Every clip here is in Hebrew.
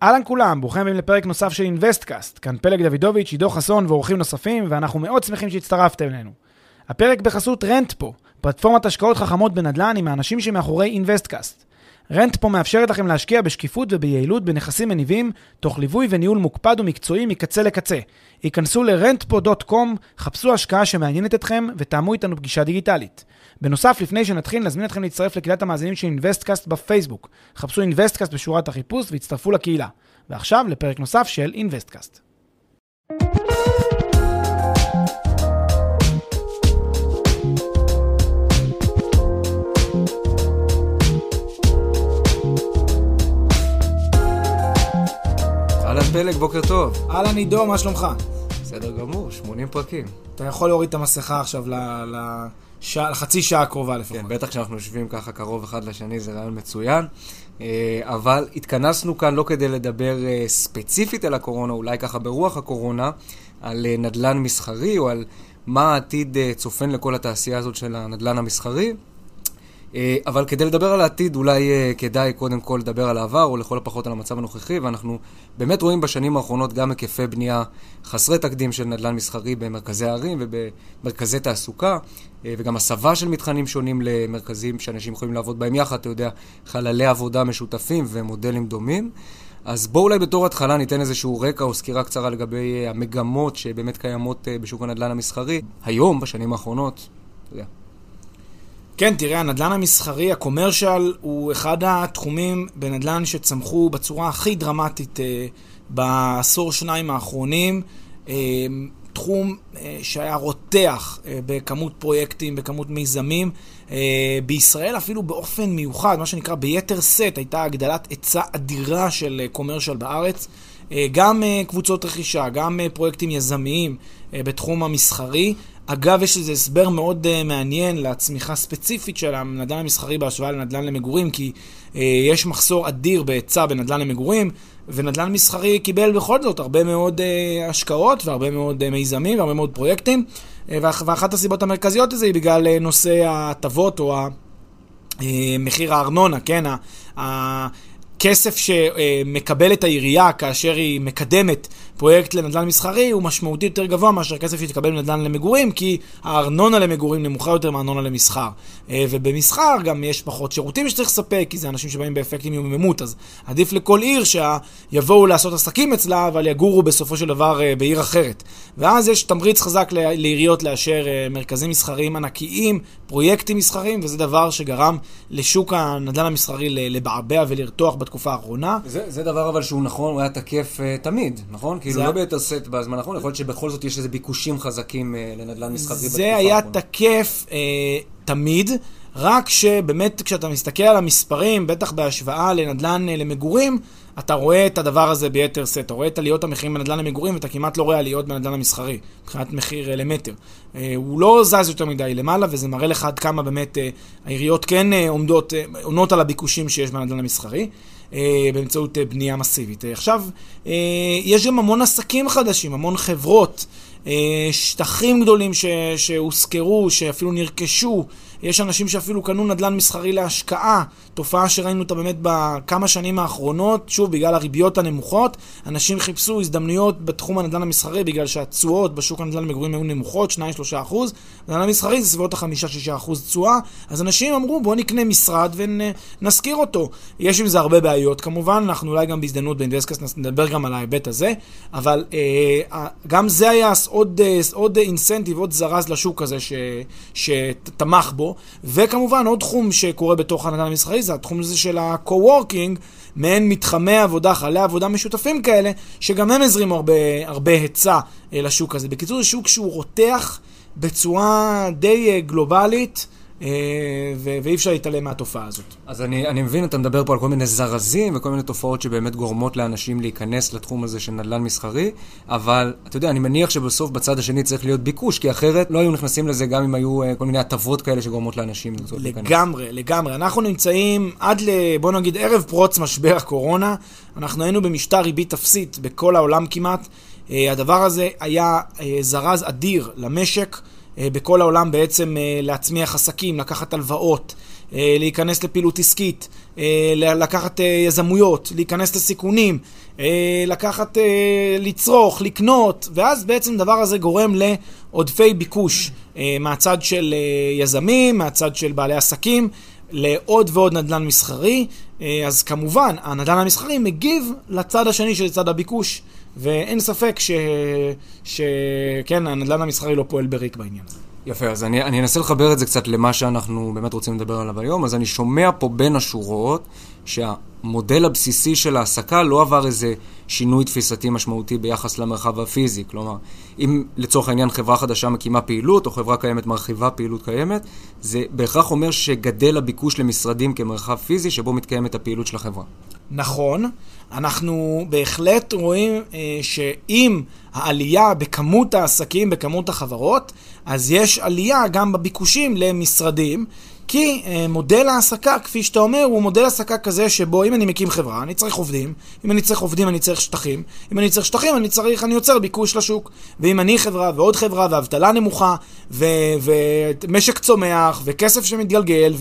אהלן כולם, ברוכים הבאים לפרק נוסף של אינבסטקאסט. כאן פלג דוידוביץ', עידו חסון ואורחים נוספים, ואנחנו מאוד שמחים שהצטרפתם אלינו. הפרק בחסות רנטפו, פלטפורמת השקעות חכמות בנדל"ן עם האנשים שמאחורי אינבסטקאסט. רנטפו מאפשרת לכם להשקיע בשקיפות וביעילות בנכסים מניבים, תוך ליווי וניהול מוקפד ומקצועי מקצה לקצה. היכנסו ל-rentpo.com, חפשו השקעה שמעניינת אתכם ותאמו איתנו פגישה דיגיטלית. בנוסף, לפני שנתחיל, נזמין אתכם להצטרף לקהילת המאזינים של אינבסטקאסט בפייסבוק. חפשו אינבסטקאסט בשורת החיפוש והצטרפו לקהילה. ועכשיו לפרק נוסף של אינבסטקאסט. אהלן פלג, בוקר טוב. אהלן עידו, מה שלומך? בסדר גמור, 80 פרקים. אתה יכול להוריד את המסכה עכשיו לחצי שעה הקרובה לפחות. כן, בטח שאנחנו יושבים ככה קרוב אחד לשני, זה רעיון מצוין. אבל התכנסנו כאן לא כדי לדבר ספציפית על הקורונה, אולי ככה ברוח הקורונה, על נדל"ן מסחרי, או על מה העתיד צופן לכל התעשייה הזאת של הנדל"ן המסחרי. אבל כדי לדבר על העתיד, אולי כדאי קודם כל לדבר על העבר, או לכל הפחות על המצב הנוכחי, ואנחנו באמת רואים בשנים האחרונות גם היקפי בנייה חסרי תקדים של נדל"ן מסחרי במרכזי הערים ובמרכזי תעסוקה, וגם הסבה של מתחנים שונים למרכזים שאנשים יכולים לעבוד בהם יחד, אתה יודע, חללי עבודה משותפים ומודלים דומים. אז בואו אולי בתור התחלה ניתן איזשהו רקע או סקירה קצרה לגבי המגמות שבאמת קיימות בשוק הנדל"ן המסחרי. היום, בשנים האחרונות, אתה יודע. כן, תראה, הנדל"ן המסחרי, הקומרשל, הוא אחד התחומים בנדל"ן שצמחו בצורה הכי דרמטית בעשור שניים האחרונים. תחום שהיה רותח בכמות פרויקטים, בכמות מיזמים. בישראל אפילו באופן מיוחד, מה שנקרא ביתר סט, הייתה הגדלת היצע אדירה של קומרשל בארץ. גם קבוצות רכישה, גם פרויקטים יזמיים בתחום המסחרי. אגב, יש איזה הסבר מאוד מעניין לצמיחה ספציפית של הנדל"ן המסחרי בהשוואה לנדל"ן למגורים, כי יש מחסור אדיר בהיצע בנדל"ן למגורים, ונדל"ן מסחרי קיבל בכל זאת הרבה מאוד השקעות והרבה מאוד מיזמים והרבה מאוד פרויקטים, ואחת הסיבות המרכזיות לזה היא בגלל נושא ההטבות או מחיר הארנונה, כן? כסף שמקבלת העירייה כאשר היא מקדמת פרויקט לנדל"ן מסחרי הוא משמעותי יותר גבוה מאשר כסף שתקבל לנדל"ן למגורים, כי הארנונה למגורים נמוכה יותר מהארנונה למסחר. ובמסחר גם יש פחות שירותים שצריך לספק, כי זה אנשים שבאים באפקטים יוממות, אז עדיף לכל עיר שיבואו לעשות עסקים אצלה, אבל יגורו בסופו של דבר בעיר אחרת. ואז יש תמריץ חזק לעיריות לאשר מרכזים מסחריים ענקיים, פרויקטים מסחריים, וזה דבר שגרם לשוק הנדל"ן המסחרי לבעבע ולרתוח בתקופה האחרונה. זה דבר אבל שהוא נכון, הוא היה תקף תמיד, נכון? כאילו לא ביתר סט בזמן האחרון, יכול להיות שבכל זאת יש איזה ביקושים חזקים לנדל"ן מסחרי בתקופה האחרונה. זה היה תקף תמיד, רק שבאמת כשאתה מסתכל על המספרים, בטח בהשוואה לנדל"ן למגורים, אתה רואה את הדבר הזה ביתר סט, אתה רואה את עליות המחירים בנדל"ן למגורים, ואתה כמעט לא רואה עליות בנדל"ן המסחרי, מבחינת מחיר למטר. הוא לא זז יותר מדי למעלה, וזה מראה לך עד כמה באמת העיריות כן עונות על הביקושים שיש בנדל"ן המסחרי, באמצעות בנייה מסיבית. עכשיו, יש גם המון עסקים חדשים, המון חברות, שטחים גדולים שהוזכרו, שאפילו נרכשו, יש אנשים שאפילו קנו נדל"ן מסחרי להשקעה, תופעה שראינו אותה באמת בכמה שנים האחרונות, שוב בגלל הריביות הנמוכות, אנשים חיפשו הזדמנויות בתחום הנדל"ן המסחרי, בגלל שהתשואות בשוק הנדל"ן למגורים היו נמוכות, 2-3%, נדל"ן המסחרי זה סביבות 5-6% תשואה, אז אנשים אמרו בוא נקנה משרד ונזכיר אותו. יש עם זה הרבה בעיות כמובן, אנחנו אולי גם בהזדמנות באינבסטקאסט נדבר גם על ההיבט הזה, אבל גם זה היה עוד אינסנטיב, עוד זרז לשוק הזה שתמך בו, וכמובן עוד תחום שקורה בתוך הנדל"ן המסחרי, זה התחום הזה של ה-co-working, מעין מתחמי עבודה, חללי עבודה משותפים כאלה, שגם הם הזרימו הרבה היצע לשוק הזה. בקיצור, זה שוק שהוא רותח בצורה די גלובלית, ואי אפשר להתעלם מהתופעה הזאת. אז אני מבין, אתה מדבר פה על כל מיני זרזים וכל מיני תופעות שבאמת גורמות לאנשים להיכנס לתחום הזה של נדל"ן מסחרי, אבל אתה יודע, אני מניח שבסוף בצד השני צריך להיות ביקוש, כי אחרת לא היו נכנסים לזה גם אם היו כל מיני הטבות כאלה שגורמות לאנשים להיכנס. לגמרי. אנחנו נמצאים עד בוא נגיד ערב פרוץ משבר הקורונה, אנחנו היינו במשטר ריבית אפסית בכל העולם כמעט, הדבר הזה היה זרז אדיר למשק, בכל העולם בעצם להצמיח עסקים, לקחת הלוואות, להיכנס לפעילות עסקית, לקחת יזמויות, להיכנס לסיכונים, לצרוך, לקנות, ואז בעצם דבר הזה גורם לעודפי ביקוש מהצד של יזמים, מהצד של בעלי עסקים, לעוד ועוד נדל"ן מסחרי. אז כמובן, הנדל"ן המסחרי מגיב לצד השני של צד הביקוש, ואין ספק שכן, הנדל"ן המסחרי לא פועל בריק בעניין הזה. יפה, אז אני אנסה לחבר את זה קצת למה שאנחנו באמת רוצים לדבר עליו היום. אז אני שומע פה בין השורות שהמודל הבסיסי של העסקה לא עבר איזה שינוי תפיסתי משמעותי ביחס למרחב הפיזי. כלומר, אם לצורך העניין חברה חדשה מקימה פעילות או חברה קיימת מרחיבה פעילות קיימת, זה בהכרח אומר שגדל הביקוש למשרדים כמרחב פיזי שבו מתקיימת הפעילות של החברה. נכון, אנחנו בהחלט רואים שאם העלייה בכמות העסקים, בכמות החברות, אז יש עלייה גם בביקושים למשרדים, כי מודל העסקה, כפי שאתה אומר, הוא מודל העסקה כזה שבו אם אני מקים חברה, אני צריך עובדים, אם אני צריך עובדים, אני צריך שטחים, אם אני צריך שטחים, אני יוצר ביקוש לשוק, ואם אני חברה ועוד חברה, ואבטלה נמוכה, ומשק צומח, וכסף שמתגלגל,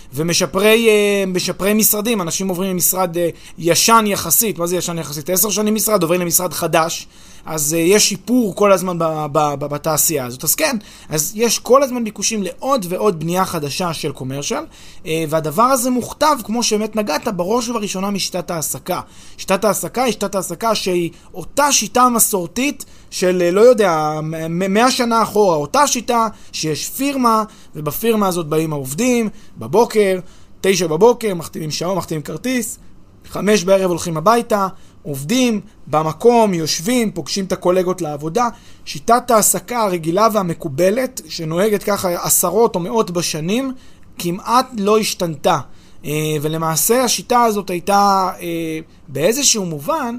ומשפרי משרדים, אנשים עוברים ממשרד ישן יחסית, מה זה ישן יחסית? 10 שנים משרד, עוברים למשרד חדש, אז יש שיפור כל הזמן בתעשייה הזאת. אז כן, אז יש כל הזמן ביקושים לעוד ועוד בנייה חדשה של קומרשל, והדבר הזה מוכתב, כמו שבאמת נגעת, בראש ובראשונה משיטת העסקה. שיטת העסקה היא שיטת העסקה שהיא אותה שיטה מסורתית של, לא יודע, 100 שנה אחורה, אותה שיטה שיש פירמה, ובפירמה הזאת באים העובדים, בבוקר, 9 בבוקר, מחתימים שעון, מחתימים כרטיס, 5 בערב הולכים הביתה, עובדים במקום, יושבים, פוגשים את הקולגות לעבודה. שיטת העסקה הרגילה והמקובלת, שנוהגת ככה עשרות או מאות בשנים, כמעט לא השתנתה. ולמעשה השיטה הזאת הייתה באיזשהו מובן,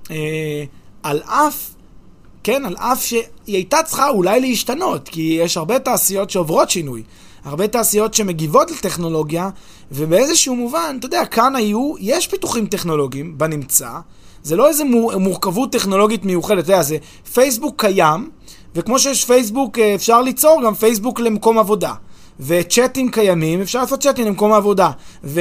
על אף שהיא הייתה צריכה אולי להשתנות, כי יש הרבה תעשיות שעוברות שינוי. הרבה תעשיות שמגיבות לטכנולוגיה, ובאיזשהו מובן, אתה יודע, כאן יש פיתוחים טכנולוגיים בנמצא, זה לא איזה מורכבות טכנולוגית מיוחדת, אתה יודע, זה פייסבוק קיים, וכמו שיש פייסבוק, אפשר ליצור גם פייסבוק למקום עבודה, וצ'אטים קיימים, אפשר לעשות צ'אטים למקום העבודה,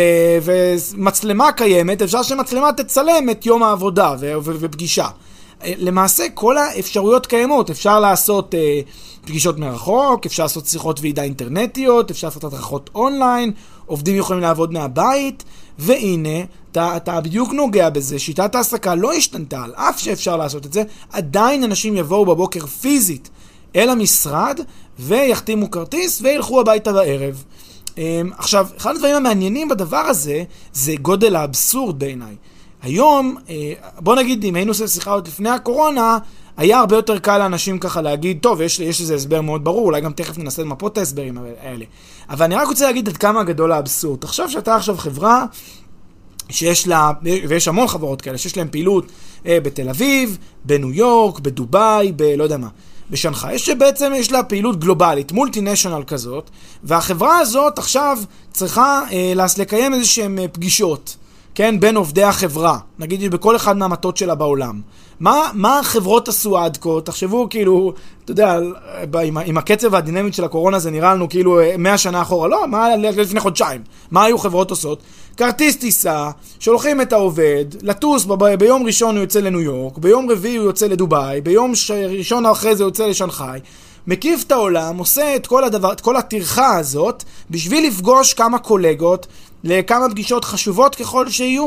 ומצלמה קיימת, אפשר שמצלמה תצלם את יום העבודה ופגישה. למעשה כל האפשרויות קיימות, אפשר לעשות פגישות מרחוק, אפשר לעשות שיחות ועידה אינטרנטיות, אפשר לעשות הדרכות אונליין, עובדים יכולים לעבוד מהבית, והנה, אתה בדיוק נוגע בזה, שיטת העסקה לא השתנתה, על אף שאפשר לעשות את זה, עדיין אנשים יבואו בבוקר פיזית אל המשרד, ויחתימו כרטיס, וילכו הביתה בערב. עכשיו, אחד הדברים המעניינים בדבר הזה, זה גודל האבסורד בעיניי. היום, בוא נגיד, אם היינו עושים שיחה עוד לפני הקורונה, היה הרבה יותר קל לאנשים ככה להגיד, טוב, יש איזה הסבר מאוד ברור, אולי גם תכף ננסה למפות את ההסברים האלה. אבל אני רק רוצה להגיד עד כמה גדול האבסורד. תחשוב שאתה עכשיו חברה שיש לה, ויש המון חברות כאלה, שיש להם פעילות בתל אביב, בניו יורק, בדוביי, לא יודע מה, בשנגחאי, שבעצם יש לה פעילות גלובלית, מולטינשיונל כזאת, והחברה הזאת עכשיו צריכה לקיים איזשהם פגישות, כן, בין עובדי החברה, נגיד בכל אחד מהמטות שלה בעולם. מה החברות עשו עד כה? תחשבו כאילו, אתה יודע, עם הקצב והדינמית של הקורונה זה נראה לנו כאילו 100 שנה אחורה, לא, מה לפני חודשיים? מה היו חברות עושות? כרטיס טיסה, שולחים את העובד, לטוס, ביום ראשון הוא יוצא לניו יורק, ביום רביעי הוא יוצא לדוביי, ביום ראשון אחרי זה הוא יוצא לשנגחאי, מקיף את העולם, עושה את כל הטרחה הזאת, בשביל לפגוש כמה קולגות, לכמה פגישות חשובות ככל שיהיו.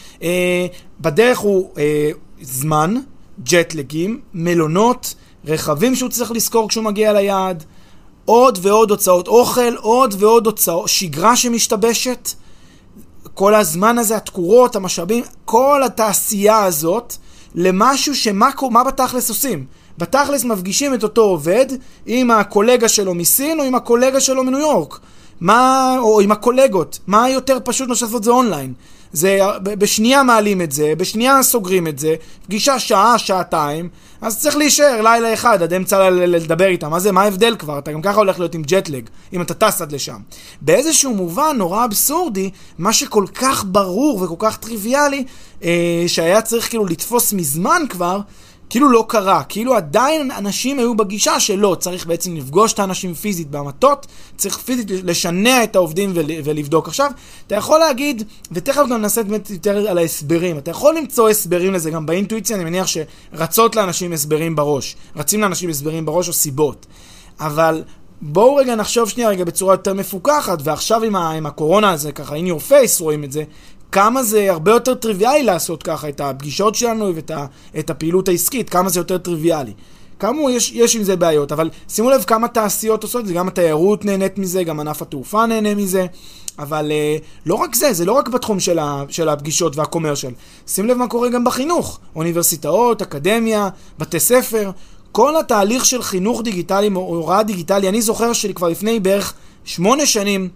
בדרך הוא זמן, ג'טלגים, מלונות, רכבים שהוא צריך לזכור כשהוא מגיע ליעד, עוד ועוד הוצאות אוכל, עוד ועוד הוצאות, שגרה שמשתבשת, כל הזמן הזה, התקורות, המשאבים, כל התעשייה הזאת, למשהו מה בתכלס עושים? בתכלס מפגישים את אותו עובד עם הקולגה שלו מסין או עם הקולגה שלו מניו יורק. או עם הקולגות. מה יותר פשוט לעשות זה אונליין? זה בשנייה מעלים את זה, בשנייה סוגרים את זה, פגישה שעה, שעתיים, אז צריך להישאר לילה אחד עד אמצע לדבר איתם. מה ההבדל כבר? אתה גם ככה הולך להיות עם ג'טלג, אם אתה טס עד לשם. באיזשהו מובן נורא אבסורדי, מה שכל כך ברור וכל כך טריוויאלי, שהיה צריך כאילו לתפוס מזמן כבר, כאילו לא קרה, כאילו עדיין אנשים היו בגישה שלא, צריך בעצם לפגוש את האנשים פיזית במטות, צריך פיזית לשנע את העובדים ולבדוק. עכשיו, אתה יכול להגיד, ותכף גם נעשה יותר על ההסברים, אתה יכול למצוא הסברים לזה, גם באינטואיציה אני מניח רצים לאנשים הסברים בראש או סיבות, אבל בואו רגע נחשוב שנייה רגע בצורה יותר מפוקחת, ועכשיו עם הקורונה הזה ככה, in your face רואים את זה, כמה זה הרבה יותר טריוויאלי לעשות ככה את הפגישות שלנו ואת הפעילות העסקית, כמה זה יותר טריוויאלי. כאמור, יש עם זה בעיות, אבל שימו לב כמה תעשיות עושות את זה, גם התיירות נהנית מזה, גם ענף התעופה נהנה מזה, אבל לא רק זה לא רק בתחום של הפגישות והקומרשל. שים לב מה קורה גם בחינוך, אוניברסיטאות, אקדמיה, בתי ספר, כל התהליך של חינוך דיגיטלי, הוראה דיגיטלי, אני זוכר שכבר לפני בערך 8 שנים,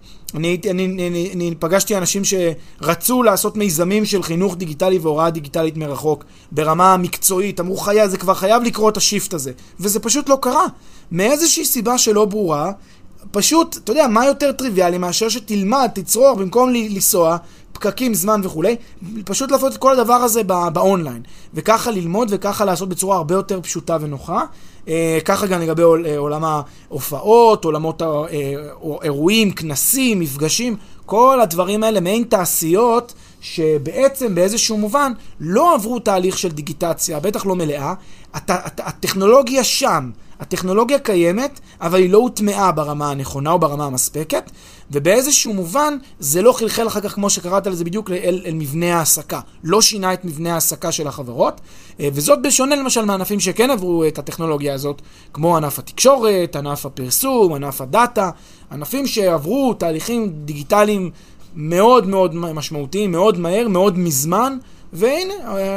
אני פגשתי אנשים שרצו לעשות מיזמים של חינוך דיגיטלי והוראה דיגיטלית מרחוק, ברמה מקצועית, אמרו זה כבר חייב לקרות השיפט הזה, וזה פשוט לא קרה. מאיזושהי סיבה שלא ברורה, פשוט, אתה יודע, מה יותר טריוויאלי מאשר שתלמד, תצרוך, במקום לנסוע, פקקים, זמן וכו', פשוט לעשות את כל הדבר הזה באונליין, וככה ללמוד וככה לעשות בצורה הרבה יותר פשוטה ונוחה. ככה גם לגבי עולם ההופעות, עולמות אירועים, כנסים, מפגשים, כל הדברים האלה מעין תעשיות שבעצם באיזשהו מובן לא עברו תהליך של דיגיטציה, בטח לא מלאה. הטכנולוגיה שם, הטכנולוגיה קיימת, אבל היא לא הוטמעה ברמה הנכונה או ברמה המספקת, ובאיזשהו מובן זה לא חלחל אחר כך, כמו שקראת לזה בדיוק, אל מבנה העסקה. לא שינה את מבנה העסקה של החברות, וזאת בשונה למשל מענפים שכן עברו את הטכנולוגיה הזאת, כמו ענף התקשורת, ענף הפרסום, ענף הדאטה, ענפים שעברו תהליכים דיגיטליים מאוד מאוד משמעותיים, מאוד מהר, מאוד מזמן, והנה,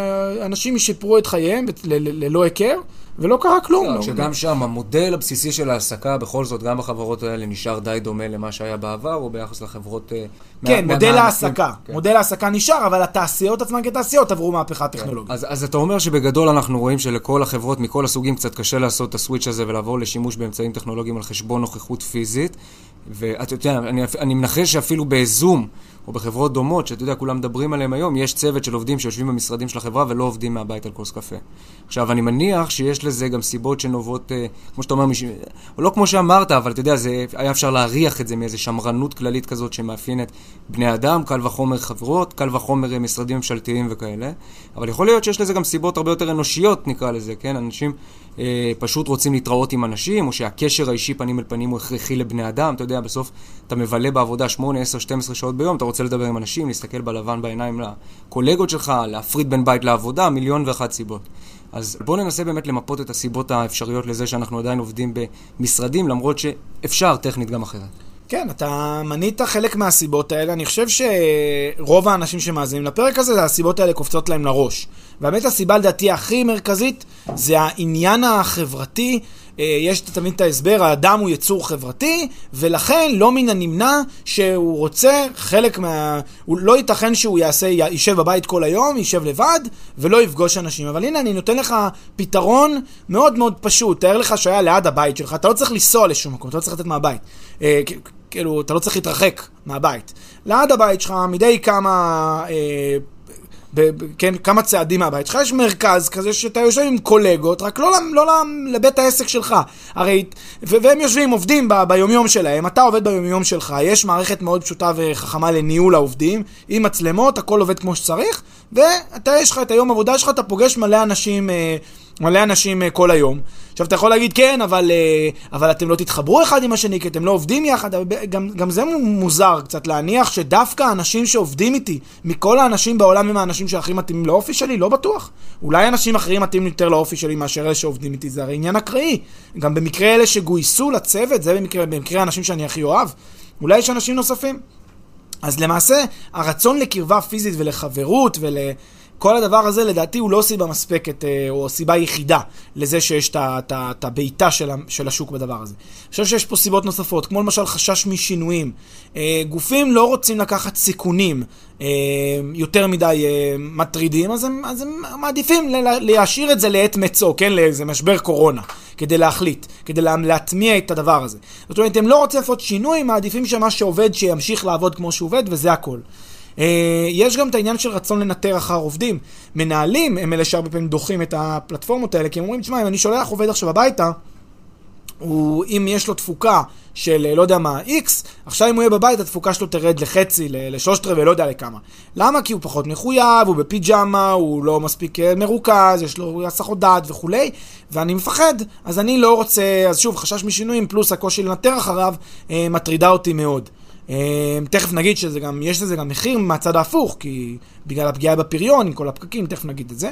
אנשים שיפרו את חייהם ללא הכר, ולא קרה כלום. שגם שם המודל הבסיסי של העסקה, בכל זאת, גם בחברות האלה נשאר די דומה למה שהיה בעבר, או ביחס לחברות... כן, מודל העסקה. מודל העסקה נשאר, אבל התעשיות עצמן כתעשיות עברו מהפכה טכנולוגית. אז אתה אומר שבגדול אנחנו רואים שלכל החברות מכל הסוגים קצת קשה לעשות את הסוויץ' הזה ולעבור לשימוש באמצעים טכנולוגיים על חשבון נוכחות פיזית, ואתה יודע, אני מנחש שאפילו בזום, או בחברות דומות, שאתה יודע, כולם מדברים עליהם היום, יש צוות של עובדים שיושבים במשרדים של החברה ולא עובדים מהבית על כוס קפה. עכשיו, אני מניח שיש לזה גם סיבות שנובעות, כמו שאתה אומר, או לא כמו שאמרת, אבל אתה יודע, היה אפשר להריח את זה מאיזו שמרנות כללית כזאת שמאפיינת בני אדם, קל וחומר חברות, קל וחומר משרדים ממשלתיים וכאלה. אבל יכול להיות שיש לזה גם סיבות הרבה יותר אנושיות, נקרא לזה, כן? אנשים פשוט רוצים להתראות עם אנשים, או שהקשר האישי פנים אל פנים הוא הכרחי לבני אדם. אתה יודע, בסוף אתה מבלה בעבודה 8, 10, 12 שעות ביום, אתה רוצה לדבר עם אנשים, להסתכל בלבן בעיניים לקולגות שלך, להפריד בין בית לעבודה, 1,000,001 סיבות. אז בואו ננסה באמת למפות את הסיבות האפשריות לזה שאנחנו עדיין עובדים במשרדים, למרות שאפשר טכנית גם אחרת. כן, אתה מנית חלק מהסיבות האלה. אני חושב שרוב האנשים שמאזינים לפרק הזה, הסיבות האלה קופצות להם לראש. והאמת הסיבה לדעתי הכי מרכזית זה העניין החברתי. יש תמיד את ההסבר, האדם הוא יצור חברתי, ולכן לא מן הנמנע שהוא רוצה חלק הוא לא ייתכן שהוא יישב בבית כל היום, יישב לבד, ולא יפגוש אנשים. אבל הנה, אני נותן לך פתרון מאוד מאוד פשוט. תאר לך שהיה ליד הבית שלך, אתה לא צריך לנסוע לשום מקום, אתה לא צריך לתת מהבית. כאילו, אתה לא צריך להתרחק מהבית. ליד הבית שלך, מדי כמה צעדים מהבית שלך, יש מרכז כזה שאתה יושב עם קולגות, רק לא לבית העסק שלך. הרי, והם יושבים, עובדים ביומיום שלהם, אתה עובד ביומיום שלך, יש מערכת מאוד פשוטה וחכמה לניהול העובדים, עם מצלמות, הכל עובד כמו שצריך, ואתה יש לך את היום עבודה שלך, אתה פוגש מלא אנשים כל היום. עכשיו אתה יכול להגיד כן, אבל אתם לא תתחברו אחד עם השני, כי אתם לא עובדים יחד. גם זה מוזר קצת להניח שדווקא האנשים שעובדים איתי, מכל האנשים בעולם הם האנשים שהכי מתאימים לאופי שלי, לא בטוח. אולי אנשים אחרים מתאימים יותר לאופי שלי מאשר אלה שעובדים איתי, זה הרי עניין אקראי. גם במקרה אלה שגויסו לצוות, זה במקרה האנשים שאני הכי אוהב. אולי יש אנשים נוספים. אז למעשה, הרצון לקרבה פיזית ולחברות כל הדבר הזה לדעתי הוא לא סיבה מספקת או סיבה יחידה לזה שיש את הביתה של השוק בדבר הזה. אני חושב שיש פה סיבות נוספות, כמו למשל חשש משינויים. גופים לא רוצים לקחת סיכונים יותר מדי מטרידים, אז הם מעדיפים להשאיר את זה לעת מצוא, כן, לאיזה משבר קורונה, כדי להחליט, כדי להטמיע את הדבר הזה. זאת אומרת, הם לא רוצים לעשות שינוי, מעדיפים שמה שעובד שימשיך לעבוד כמו שעובד, וזה הכל. יש גם את העניין של רצון לנטר אחר עובדים. מנהלים הם אלה שהרבה פעמים דוחים את הפלטפורמות האלה, כי הם אומרים, תשמע, אם אני שולח עובד עכשיו הביתה, אם יש לו תפוקה של לא יודע מה, X, עכשיו אם הוא יהיה בבית, התפוקה שלו תרד לחצי, לשלושת רבעי, לא יודע לכמה. למה? כי הוא פחות מחויב, הוא בפיג'מה, הוא לא מספיק מרוכז, יש לו הסחות דעת וכולי, ואני מפחד, אז אני לא רוצה, אז שוב, חשש משינויים, פלוס הקושי לנטר אחריו, מטרידה אותי מאוד. תכף נגיד יש לזה גם מחיר מהצד ההפוך, כי בגלל הפגיעה בפריון, עם כל הפקקים, תכף נגיד את זה.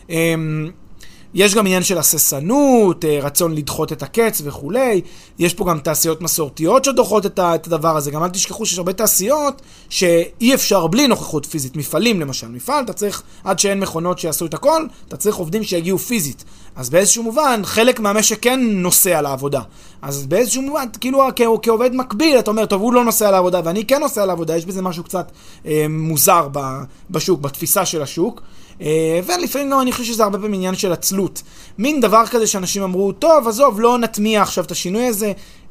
יש גם עניין של הססנות, רצון לדחות את הקץ וכולי. יש פה גם תעשיות מסורתיות שדוחות את הדבר הזה. גם אל תשכחו שיש הרבה תעשיות שאי אפשר בלי נוכחות פיזית. מפעלים למשל. מפעל, אתה צריך, עד שאין מכונות שיעשו את הכל, אתה צריך עובדים שיגיעו פיזית. אז באיזשהו מובן, חלק מהמשק כן נוסע לעבודה. אז באיזשהו מובן, כאילו כעובד מקביל, אתה אומר, טוב, הוא לא נוסע לעבודה, ואני כן נוסע לעבודה. יש בזה משהו קצת מוזר בשוק, בתפיסה של השוק. ולפעמים גם אני חושב שזה הרבה פעמים עניין של עצלות. מין דבר כזה שאנשים אמרו, טוב, עזוב, לא נטמיע עכשיו את השינוי הזה,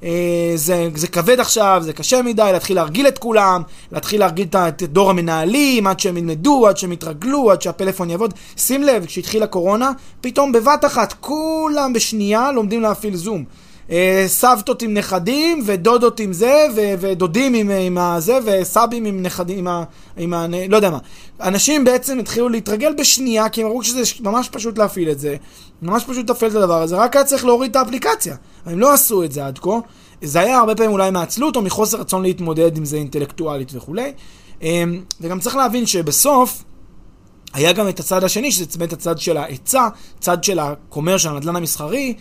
זה כבד עכשיו, זה קשה מדי, להתחיל להרגיל את כולם, להתחיל להרגיל את דור המנהלים, עד שהם ילמדו, עד שהם יתרגלו, עד שהפלאפון יעבוד. שים לב, כשהתחילה קורונה, פתאום בבת אחת, כולם בשנייה לומדים להפעיל זום. סבתות עם נכדים, ודודות עם זה, ודודים עם זה, וסבים עם נכדים, לא יודע מה. אנשים בעצם התחילו להתרגל בשנייה, כי הם ראו שזה ממש פשוט להפעיל את זה, ממש פשוט להפעיל את הדבר הזה, רק היה צריך להוריד את האפליקציה. הם לא עשו את זה עד כה. זה היה הרבה פעמים אולי מעצלות, או מחוסר רצון להתמודד עם זה אינטלקטואלית וכולי. וגם צריך להבין שבסוף, היה גם את הצד השני, שזה באמת הצד של ההיצע, צד של הקומר של הנדל"ן המסחרי,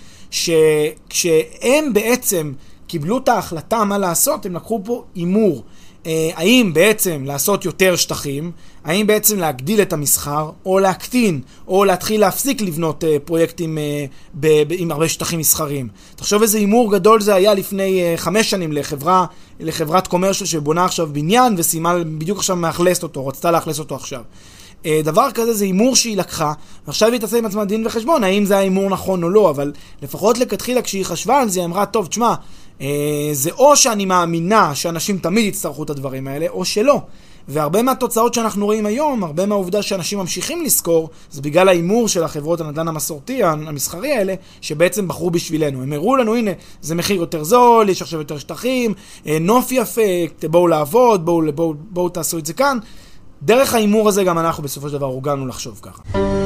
שכשהם בעצם קיבלו את ההחלטה מה לעשות, הם לקחו פה אימור. האם בעצם לעשות יותר שטחים, האם בעצם להגדיל את המסחר, או להקטין, או להתחיל להפסיק לבנות פרויקטים עם הרבה שטחים מסחריים. תחשוב איזה אימור גדול זה היה לפני 5 שנים לחברת קומרשל שבונה עכשיו בניין, וסיימה בדיוק עכשיו מאכלסת אותו, רצתה לאכלס אותו עכשיו. דבר כזה זה אימור שהיא לקחה, ועכשיו היא תעשה עם עצמה דין וחשבון, האם זה האימור נכון או לא, אבל לפחות לכתחילה כשהיא חשבה על זה, היא אמרה, טוב, תשמע, זה או שאני מאמינה שאנשים תמיד יצטרכו את הדברים האלה, או שלא. והרבה מהתוצאות שאנחנו רואים היום, הרבה מהעובדה שאנשים ממשיכים לזכור, זה בגלל האימור של החברות הנדל"ן המסורתי, המסחרי האלה, שבעצם בחרו בשבילנו. הם הראו לנו, הנה, זה מחיר יותר זול, יש עכשיו יותר שטחים, נוף יפה, בואו לעבוד, בואו תעשו את זה כאן. דרך האימור הזה גם אנחנו בסופו של דבר הורגלנו לחשוב ככה.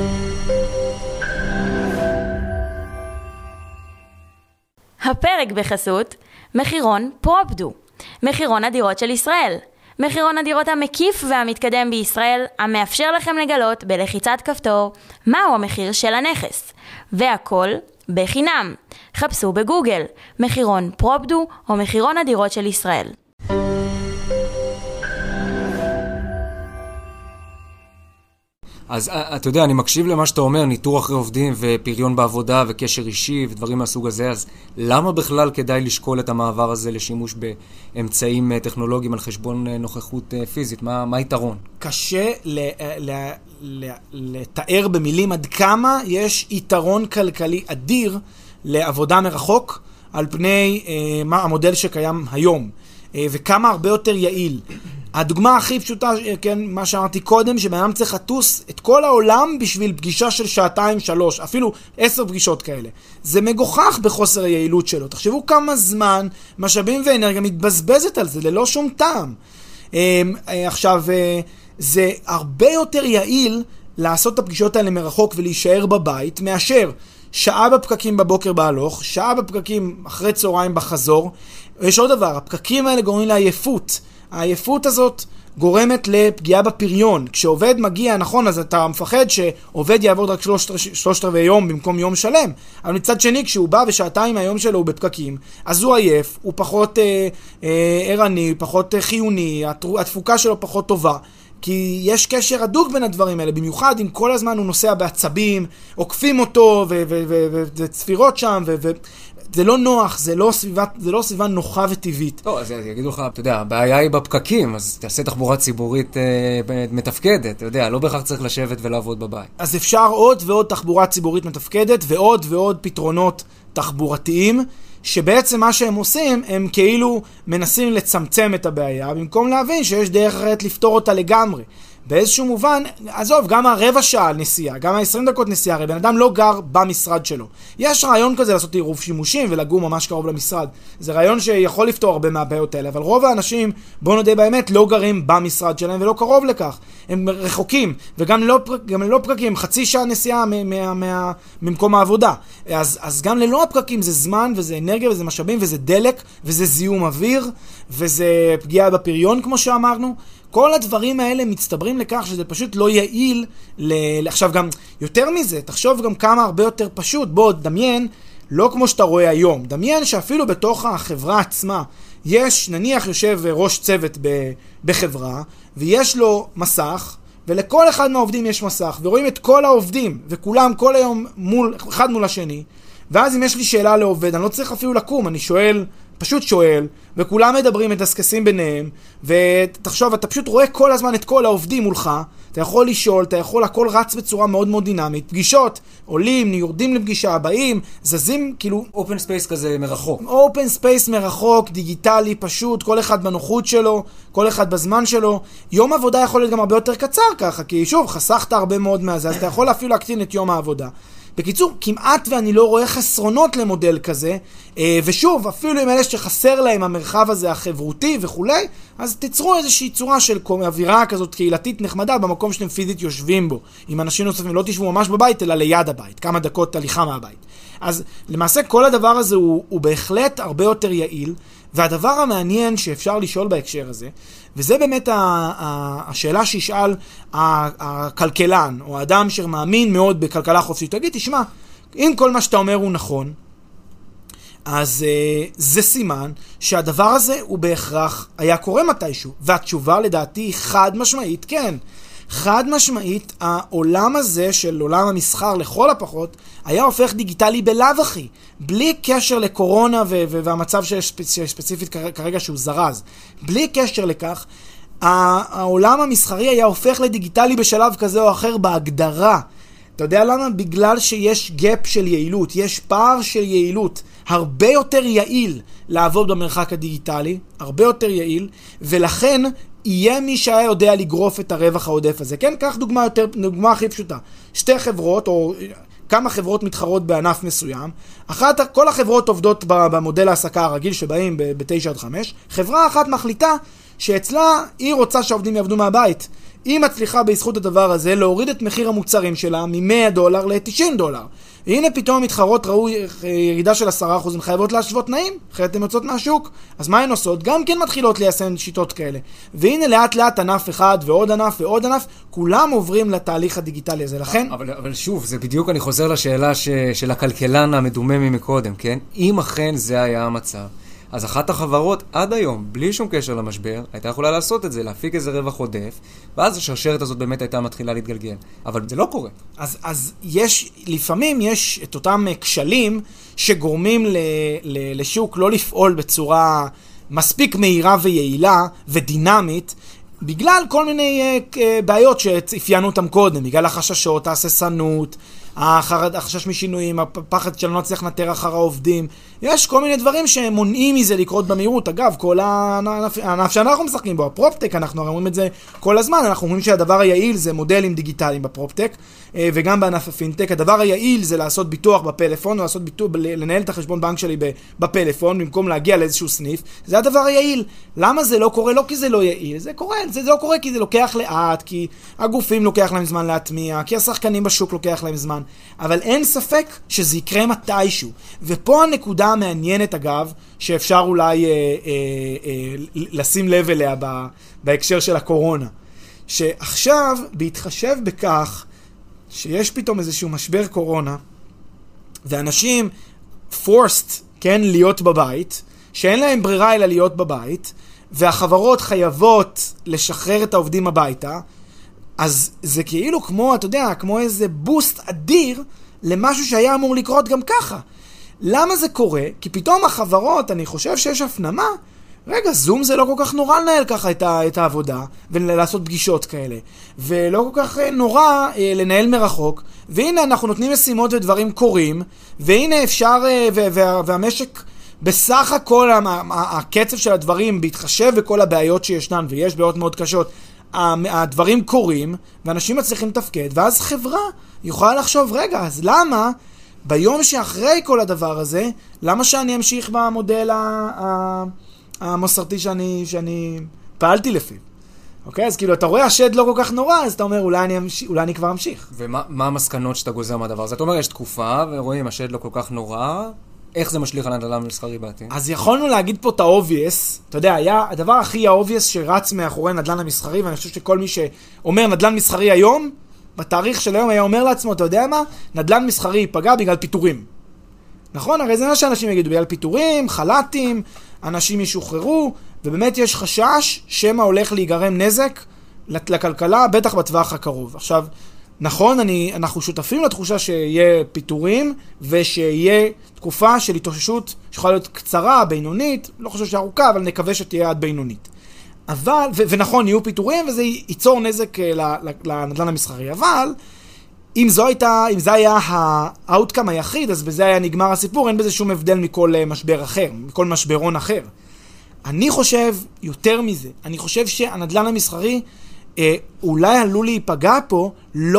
הפרק בחסות מחירון פרופדו, מחירון הדירות של ישראל. מחירון הדירות המקיף והמתקדם בישראל, המאפשר לכם לגלות בלחיצת כפתור מהו המחיר של הנכס. והכל בחינם. חפשו בגוגל מחירון פרופדו או מחירון הדירות של ישראל. אז אתה יודע, אני מקשיב למה שאתה אומר, ניטור אחרי עובדים ופריון בעבודה וקשר אישי ודברים מהסוג הזה, אז למה בכלל כדאי לשקול את המעבר הזה לשימוש באמצעים טכנולוגיים על חשבון נוכחות פיזית? מה היתרון? קשה לתאר במילים עד כמה יש יתרון כלכלי אדיר לעבודה מרחוק על פני המודל שקיים היום, וכמה הרבה יותר יעיל. הדוגמה הכי פשוטה, כן, מה שאמרתי קודם, שבאדם צריך לטוס את כל העולם בשביל פגישה של 2-3, אפילו 10 פגישות כאלה. זה מגוחך בחוסר היעילות שלו. תחשבו כמה זמן, משאבים ואנרגיה מתבזבזת על זה, ללא שום טעם. עכשיו, זה הרבה יותר יעיל לעשות את הפגישות האלה מרחוק ולהישאר בבית, מאשר שעה בפקקים בבוקר בהלוך, שעה בפקקים אחרי צהריים בחזור. יש עוד דבר, הפקקים האלה גורמים לעייפות. העייפות הזאת גורמת לפגיעה בפריון. כשעובד מגיע, נכון, אז אתה מפחד שעובד יעבוד רק 3/4 יום במקום יום שלם. אבל מצד שני, כשהוא בא ושעתיים מהיום שלו הוא בפקקים, אז הוא עייף, הוא פחות ערני, פחות חיוני, התפוקה שלו פחות טובה. כי יש קשר הדוק בין הדברים האלה, במיוחד אם כל הזמן הוא נוסע בעצבים, עוקפים אותו וצפירות שם, זה לא נוח, זה לא סביבה נוחה וטבעית. לא, אז יגידו לך, אתה יודע, הבעיה היא בפקקים, אז תעשה תחבורה ציבורית מתפקדת, אתה יודע, לא בהכרח צריך לשבת ולעבוד בבית. אז אפשר עוד ועוד תחבורה ציבורית מתפקדת, ועוד ועוד פתרונות תחבורתיים, שבעצם מה שהם עושים, הם כאילו מנסים לצמצם את הבעיה, במקום להבין שיש דרך אחרת לפתור אותה לגמרי. באיזשהו מובן, עזוב, גם הרבע שעה נסיעה, גם ה-20 דקות נסיעה, הרי בן אדם לא גר במשרד שלו. יש רעיון כזה לעשות עירוב שימושים ולגור ממש קרוב למשרד. זה רעיון שיכול לפתור הרבה מהבעיות האלה, אבל רוב האנשים, בוא נודה באמת, לא גרים במשרד שלהם ולא קרוב לכך. הם רחוקים, וגם לא פקקים, חצי שעה נסיעה ממקום העבודה. אז גם ללא הפקקים זה זמן וזה אנרגיה וזה משאבים וזה דלק וזה זיהום אוויר וזה פגיעה בפריון כמו שאמרנו. כל הדברים האלה מצטברים לכך שזה פשוט לא יעיל עכשיו גם יותר מזה, תחשוב גם כמה הרבה יותר פשוט, בוא דמיין, לא כמו שאתה רואה היום, דמיין שאפילו בתוך החברה עצמה, יש נניח יושב ראש צוות בחברה, ויש לו מסך, ולכל אחד מהעובדים יש מסך, ורואים את כל העובדים, וכולם כל היום אחד מול השני, ואז אם יש לי שאלה לעובד, אני לא צריך אפילו לקום, אני פשוט שואל, וכולם מדברים, מדסקסים ביניהם, ותחשוב, אתה פשוט רואה כל הזמן את כל העובדים מולך, אתה יכול לשאול, הכל רץ בצורה מאוד מאוד דינמית, פגישות, עולים, יורדים לפגישה, הבאים, זזים, כאילו... אופן ספייס כזה מרחוק. אופן ספייס מרחוק, דיגיטלי, פשוט, כל אחד בנוחות שלו, כל אחד בזמן שלו. יום עבודה יכול להיות גם הרבה יותר קצר ככה, כי שוב, חסכת הרבה מאוד מהזה, אז אתה יכול אפילו להקטין את יום העבודה. בקיצור, כמעט ואני לא רואה חסרונות למודל כזה, ושוב, אפילו עם אלה שחסר להם המרחב הזה החברותי וכולי, אז תיצרו איזושהי צורה של אווירה כזאת קהילתית נחמדה במקום שאתם פיזית יושבים בו. עם אנשים נוספים, לא תשבו ממש בבית, אלא ליד הבית, כמה דקות הליכה מהבית. אז למעשה כל הדבר הזה הוא בהחלט הרבה יותר יעיל, והדבר המעניין שאפשר לשאול בהקשר הזה, וזה באמת השאלה שישאל הכלכלן, או האדם שמאמין מאוד בכלכלה חופשית. תגיד, תשמע, אם כל מה שאתה אומר הוא נכון, אז זה סימן שהדבר הזה הוא בהכרח היה קורה מתישהו. והתשובה לדעתי היא חד משמעית, כן. חד משמעית, העולם הזה של עולם המסחר לכל הפחות, היה הופך דיגיטלי בלאו הכי, בלי קשר לקורונה והמצב ספציפית כרגע שהוא זרז. בלי קשר לכך, העולם המסחרי היה הופך לדיגיטלי בשלב כזה או אחר בהגדרה. אתה יודע למה? בגלל שיש גאפ של יעילות, יש פער של יעילות, הרבה יותר יעיל לעבוד במרחק הדיגיטלי, הרבה יותר יעיל, ולכן יהיה מי שהיה יודע לגרוף את הרווח העודף הזה. כן, כך דוגמה הכי פשוטה. שתי חברות, או כמה חברות מתחרות בענף מסוים, כל החברות עובדות במודל העסקה הרגיל שבאים ב-9 עד 5, חברה אחת מחליטה שאצלה היא רוצה שהעובדים יעבדו מהבית. היא מצליחה בזכות הדבר הזה להוריד את מחיר המוצרים שלה $100 ל-$90. והנה פתאום המתחרות ראו ירידה של 10%, הן חייבות להשוות תנאים, אחרת הן יוצאות מהשוק. אז מה הן עושות? גם כן מתחילות ליישם שיטות כאלה. והנה לאט לאט ענף אחד ועוד ענף ועוד ענף, כולם עוברים לתהליך הדיגיטלי הזה. לכן... אבל שוב, זה בדיוק אני חוזר לשאלה של הכלכלן המדומם מקודם, כן? אם אכן זה היה המצב, אז אחת החברות עד היום, בלי שום קשר למשבר, הייתה יכולה לעשות את זה, להפיק איזה רווח עודף, ואז השרשרת הזאת באמת הייתה מתחילה להתגלגל. אבל זה לא קורה. אז לפעמים יש את אותם כשלים שגורמים לשוק לא לפעול בצורה מספיק מהירה ויעילה ודינמית, בגלל כל מיני בעיות שהפיינו אותם קודם, בגלל החששות, ההססנות, החשש משינויים, הפחד שלא נצליח לנטר אחר העובדים. יש כל מיני דברים שמונעים מזה לקרות במהירות. אגב, כל הענף שאנחנו משחקים בו, הפרופטק, אנחנו אומרים את זה כל הזמן, אנחנו אומרים שהדבר היעיל זה מודלים דיגיטליים בפרופטק, וגם בענף הפינטק. הדבר היעיל זה לעשות ביטוח בפלאפון, לנהל את החשבון בנק שלי בפלאפון, במקום להגיע לאיזשהו סניף. זה הדבר היעיל. למה זה לא קורה? לא כי זה לא יעיל. זה לא קורה כי זה לוקח לאט, כי הגופים לוקח להם זמן להטמיע, כי השחקנים בשוק לוקח להם זמן. אבל אין ספק שזה יקרה מתישהו. ופה הנקודה המעניינת, אגב, שאפשר אולי לשים לב אליה בהקשר של הקורונה. שעכשיו, בהתחשב בכך שיש פתאום איזשהו משבר קורונה, ואנשים forced, כן, להיות בבית, שאין להם ברירה אלא להיות בבית, והחברות חייבות לשחרר את העובדים הביתה, אז זה כאילו כמו, אתה יודע, כמו איזה בוסט אדיר למשהו שהיה אמור לקרות גם ככה. למה זה קורה? כי פתאום החברות, אני חושב שיש הפנמה, רגע, זום זה לא כל כך נורא לנהל ככה את העבודה, ולעשות פגישות כאלה. ולא כל כך נורא לנהל מרחוק. והנה אנחנו נותנים משימות ודברים קורים, והנה אפשר, והמשק בסך הכל, הקצב של הדברים, בהתחשב בכל הבעיות שישנן, ויש בעיות מאוד קשות, הדברים קורים, ואנשים מצליחים לתפקד, ואז חברה יכולה לחשוב, רגע, אז למה ביום שאחרי כל הדבר הזה, למה שאני אמשיך במודל המסורתי שאני פעלתי לפיו? אוקיי? אז כאילו, אתה רואה השד לא כל כך נורא, אז אתה אומר, אולי אני כבר אמשיך. ומה המסקנות שאתה גוזר מהדבר הזה? אתה אומר, יש תקופה, ורואים, השד לא כל כך נורא, איך זה משליך על הנדל"ן המסחרי בעתיד? אז יכולנו להגיד פה את האובייס, אתה יודע, היה הדבר הכי האובייס שרץ מאחורי נדל"ן המסחרי, ואני חושב שכל מי שאומר נדל"ן מסחרי היום, בתאריך של היום היה אומר לעצמו, אתה יודע מה? נדל"ן מסחרי ייפגע בגלל פיטורים. נכון? הרי זה מה שאנשים יגידו, בגלל פיטורים, חל"תים, אנשים ישוחררו, ובאמת יש חשש שמה הולך להיגרם נזק לכלכלה, בטח בטווח הקרוב. עכשיו, נכון, אנחנו שותפים לתחושה שיהיה פיטורים, ושיהיה תקופה של התאוששות שיכולה להיות קצרה, בינונית, לא חושב שארוכה, אבל נקווה שתהיה עד בינונית. אבל, ונכון, יהיו פיטורים, וזה ייצור נזק לנדל"ן המסחרי. אבל, אם זה היה האוטקאם היחיד, אז בזה היה נגמר הסיפור, אין בזה שום הבדל מכל משבר אחר, מכל משברון אחר. אני חושב יותר מזה, אני חושב שהנדל"ן המסחרי אולי עלול להיפגע פה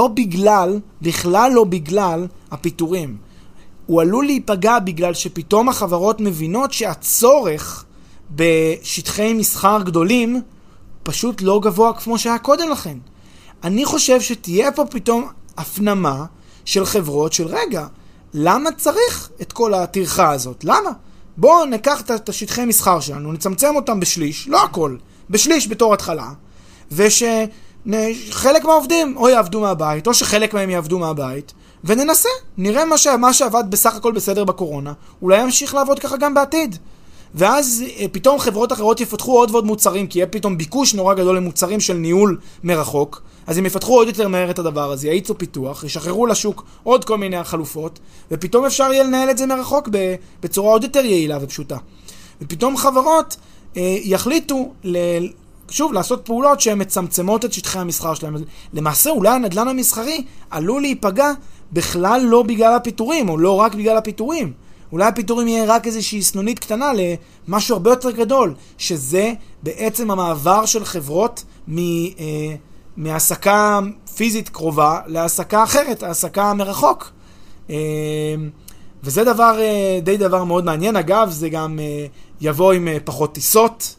בכלל לא בגלל הפיטורים. הוא עלול להיפגע בגלל שפתאום החברות מבינות שהצורך בשטחי מסחר גדולים פשוט לא גבוה כמו שהיה קודם לכן. אני חושב שתהיה פה פתאום הפנמה של חברות של רגע, למה צריך את כל התרחה הזאת? למה? בואו ניקח את השטחי מסחר שלנו, נצמצם אותם בשליש, לא הכל, בשליש בתור התחלה, ושחלק מהעובדים או יעבדו מהבית, או שחלק מהם יעבדו מהבית, וננסה, נראה מה שעבד בסך הכל בסדר בקורונה, אולי ימשיך לעבוד ככה גם בעתיד. ואז פתאום חברות אחרות יפתחו עוד ועוד מוצרים, כי יהיה פתאום ביקוש נורא גדול למוצרים של ניהול מרחוק, אז הם יפתחו עוד יותר מהר את הדבר הזה, יעיצו פיתוח, ישחררו לשוק עוד כל מיני חלופות, ופתאום אפשר יהיה לנהל את זה מרחוק בצורה עוד יותר יעילה ופשוטה. ופתאום חברות יחליטו שוב, לעשות פעולות שהן מצמצמות את שטחי המסחר שלהם. למעשה, אולי הנדל"ן המסחרי עלול להיפגע בכלל לא בגלל הפיטורים, או לא רק בגלל הפיטורים. אולי הפיטורים יהיה רק איזושהי סנונית קטנה למשהו הרבה יותר גדול, שזה בעצם המעבר של חברות מהעסקה פיזית קרובה להעסקה אחרת, העסקה מרחוק. וזה דבר מאוד מעניין. אגב, זה גם יבוא עם פחות טיסות,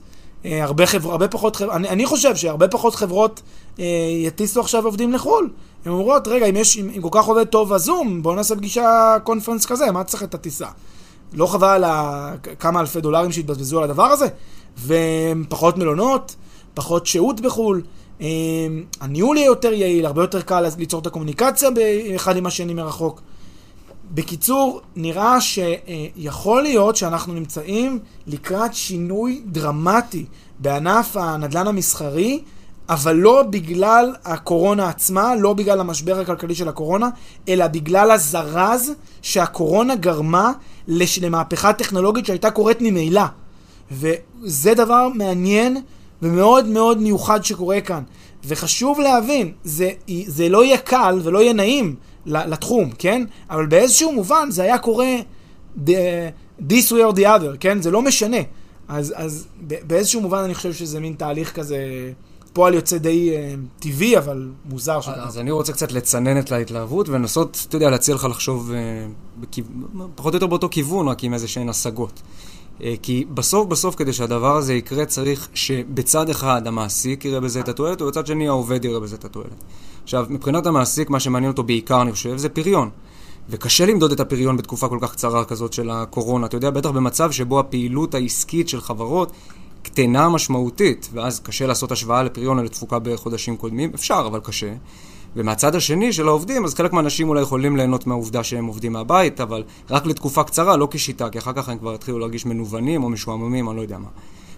אני חושב שהרבה פחות חברות יטיסו עכשיו עובדים לחול. הן אומרות, רגע, אם כל כך עובד טוב הזום, בואו נעשה פגישה קונפרנס כזה, מה צריך את הטיסה? לא חבל על כמה אלפי דולרים שהתבזבזו על הדבר הזה? ופחות מלונות, פחות שהות בחול, הניהול יהיה יותר יעיל, הרבה יותר קל ליצור את הקומוניקציה באחד עם השני מרחוק. בקיצור, נראה שיכול להיות שאנחנו נמצאים לקראת שינוי דרמטי בענף הנדל"ן המסחרי, אבל לא בגלל הקורונה עצמה, לא בגלל המשבר הכלכלי של הקורונה, אלא בגלל הזרז שהקורונה גרמה למהפכה טכנולוגית שהייתה קורית ממילא. וזה דבר מעניין ומאוד מאוד מיוחד שקורה כאן. וחשוב להבין, זה לא יהיה קל ולא יהיה נעים לתחום, כן? אבל באיזשהו מובן זה היה קורה this way or the other, כן? זה לא משנה. אז באיזשהו מובן אני חושב שזה מין תהליך כזה, פועל יוצא די טבעי, אבל מוזר. אז אני רוצה קצת לצנן את ההתלהבות ולנסות, אתה יודע, להציע לך לחשוב פחות או יותר באותו כיוון, רק עם איזה שהן השגות. כי בסוף כדי שהדבר הזה יקרה צריך שבצד אחד המעסיק יראה בזה את התועלת, ובצד שני העובד יראה בזה את התועלת. עכשיו, מבחינת המעסיק, מה שמעניין אותו בעיקר, אני חושב, זה פריון. וקשה למדוד את הפריון בתקופה כל כך קצרה כזאת של הקורונה. אתה יודע, בטח במצב שבו הפעילות העסקית של חברות קטנה משמעותית, ואז קשה לעשות השוואה לפריון או לתפוקה בחודשים קודמים. אפשר, אבל קשה. ומהצד השני של העובדים, אז חלק מהאנשים אולי יכולים ליהנות מהעובדה שהם עובדים מהבית, אבל רק לתקופה קצרה, לא כשיטה, כי אחר כך הם כבר התחילו להרגיש מנוונים או משועממים, אני לא יודע מה.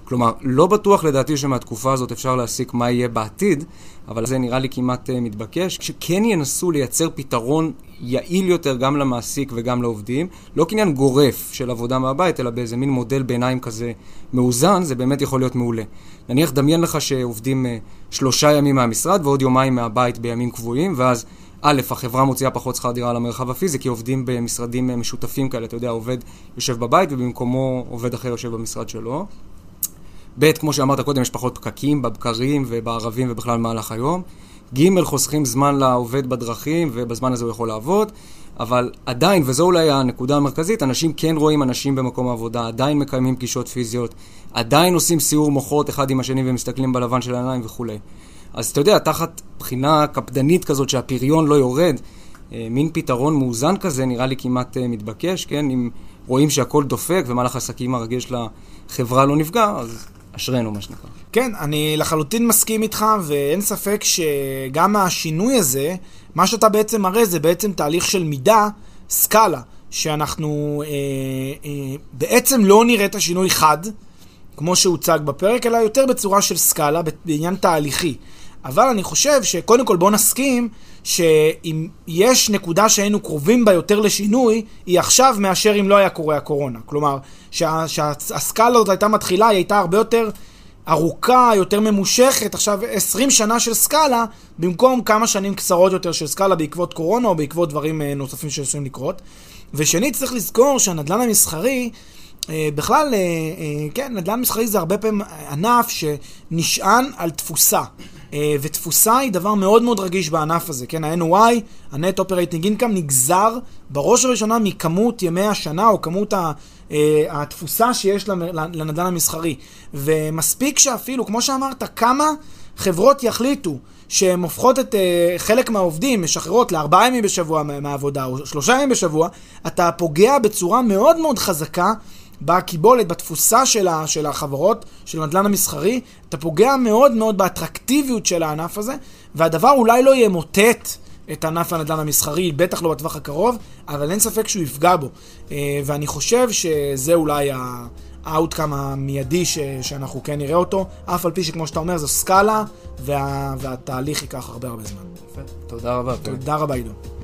כלומר, לא בטוח לדעתי שמהתקופה הזאת אפשר להסיק מה יהיה בעתיד, אבל זה נראה לי כמעט מתבקש, שכן ינסו לייצר פתרון יעיל יותר גם למעסיק וגם לעובדים, לא כעניין גורף של עבודה מהבית, אלא באיזה מין מודל ביניים כזה מאוזן, זה באמת יכול להיות מעולה. נניח, דמיין לך שעובדים 3 ימים מהמשרד ועוד יומיים מהבית בימים קבועים, ואז א', החברה מוציאה פחות שכר דירה למרחב הפיזי, כי עובדים במשרדים משותפים כאלה, אתה יודע, עובד יושב בבית ובמקומו עובד אחר יושב במשרד שלו. ב', כמו שאמרת קודם, יש פחות פקקים בבקרים ובערבים ובכלל במהלך היום. ג', חוסכים זמן לעובד בדרכים ובזמן הזה הוא יכול לעבוד, אבל עדיין, וזו אולי הנקודה המרכזית, אנשים כן רואים אנשים במקום העבודה, עדיין מקיימים פגישות פיזיות, עדיין עושים סיור מוחות אחד עם השני ומסתכלים בלבן של העיניים וכו'. אז אתה יודע, תחת בחינה קפדנית כזאת שהפריון לא יורד, מין פתרון מאוזן כזה נראה לי כמעט מתבקש, כן? אם רואים שהכל דופק ומהלך העסקים הרגיל של החברה לא נפגע, אז אשרנו מה שנקרא. כן, אני לחלוטין מסכים איתך, ואין ספק שגם השינוי הזה, מה שאתה בעצם מראה זה בעצם תהליך של מידה, סקאלה, שאנחנו בעצם לא נראה את השינוי חד, כמו שהוצג בפרק, אלא יותר בצורה של סקאלה, בעניין תהליכי. אבל אני חושב שקודם כל בוא נסכים שאם יש נקודה שהיינו קרובים בה יותר לשינוי, היא עכשיו מאשר אם לא היה קורה הקורונה. כלומר, שהסקאלה הזאת הייתה מתחילה, היא הייתה הרבה יותר ארוכה, יותר ממושכת, עכשיו 20 שנה של סקאלה, במקום כמה שנים קצרות יותר של סקאלה בעקבות קורונה או בעקבות דברים נוספים שעשויים לקרות. ושנית, צריך לזכור שהנדל"ן המסחרי, בכלל, כן, נדל"ן מסחרי זה הרבה פעמים ענף שנשען על תפוסה. ותפוסה היא דבר מאוד מאוד רגיש בענף הזה, כן, ה-NOI, ה-Net Operating Income, נגזר בראש ובראשונה מכמות ימי השנה או כמות התפוסה שיש לנדל"ן המסחרי. ומספיק שאפילו, כמו שאמרת, כמה חברות יחליטו שהן הופכות את חלק מהעובדים, משחררות ל4 ימים בשבוע מהעבודה או 3 ימים בשבוע, אתה פוגע בצורה מאוד מאוד חזקה בקיבולת, בתפוסה של החברות, של הנדל"ן המסחרי, אתה פוגע מאוד מאוד באטרקטיביות של הענף הזה, והדבר אולי לא ימוטט את ענף הנדל"ן המסחרי, בטח לא בטווח הקרוב, אבל אין ספק שהוא יפגע בו. ואני חושב שזה אולי האוטקאם המיידי שאנחנו כן נראה אותו, אף על פי שכמו שאתה אומר, זו סקאלה, והתהליך ייקח הרבה זמן. תודה רבה. תודה רבה, עידו.